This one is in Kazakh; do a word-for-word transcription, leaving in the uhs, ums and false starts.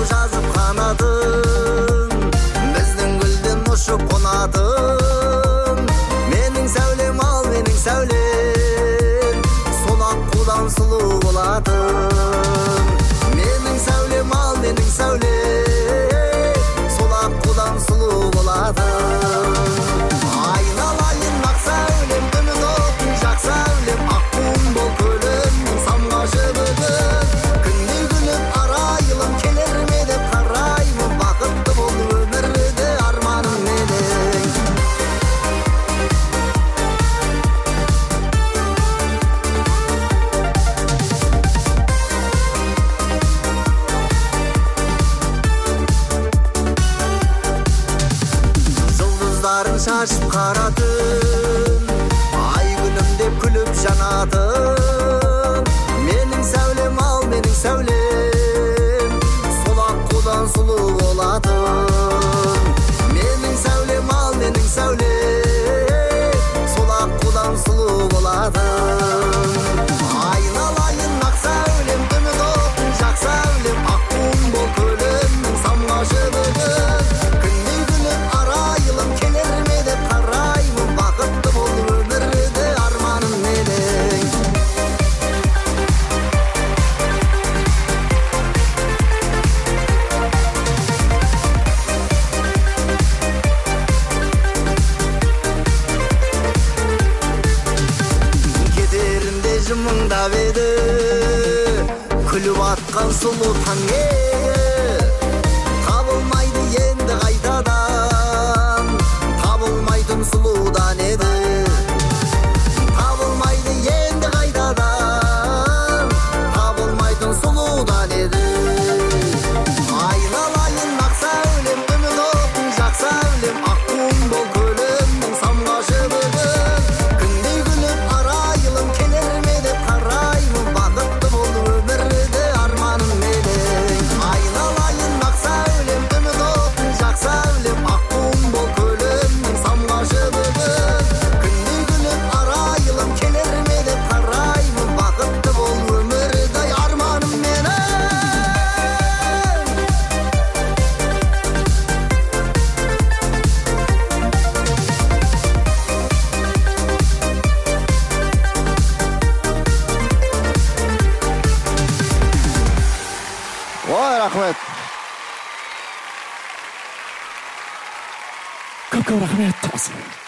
жазып қанатын, біздің гүлден ұшып қонатын. Менің сәулем ал, менің сәулем, сол аққудан сұлу болатын. Менің сәулем ал, менің сәулем, сол аққудан сұлу болатын. Айналайын ақ сәулем, үміт отын жақ сәулем, аққуым бол көлімнің самғашы бүгін. Күндей күліп арайлым, келер ме деп қараймын, бақытты бол өмірде арманым менің. Жұлдыздарын шашып қара түн, ай күнім деп күліп жанатын. Менің сәулем ал, менің сәулем, сол аққудан сұлу болатын. Менің сәулем ал, менің сәулем, сол аққудан сұлу болатын. Айналайын ақ сәулем, үміт отын жақ сәулем, аққуым бол көлімнің самғашы бүгін. Күндей күліп арайлым, келер ме деп қараймын, бақытты бол өмірде арманым менің. Кетерінде жымыңдап еді, күліп атқан сұлу таң еді. Табылмайды енді қайтадан, табылмайтын сұлудан еді. Табылмайды енді қайтадан, табылмайтын сұлудан еді. Айналайын ақ сәулем, үміт отын жақ сәулем, аққуым бол көлімнің самғашы бүгін. Күндей күліп арайлым, келер ме деп қараймын, бақытты бол өмірде арманым менің. Айналайын ақ сәулем, үміт отын жақ сәулем, аққуым бол көлімнің самғашы бүгін. Күндей күліп арайлым, келер ме деп қараймын, бақытты бол өмірде арманым менің. Ой, рахмет. Көп-көп рахмет.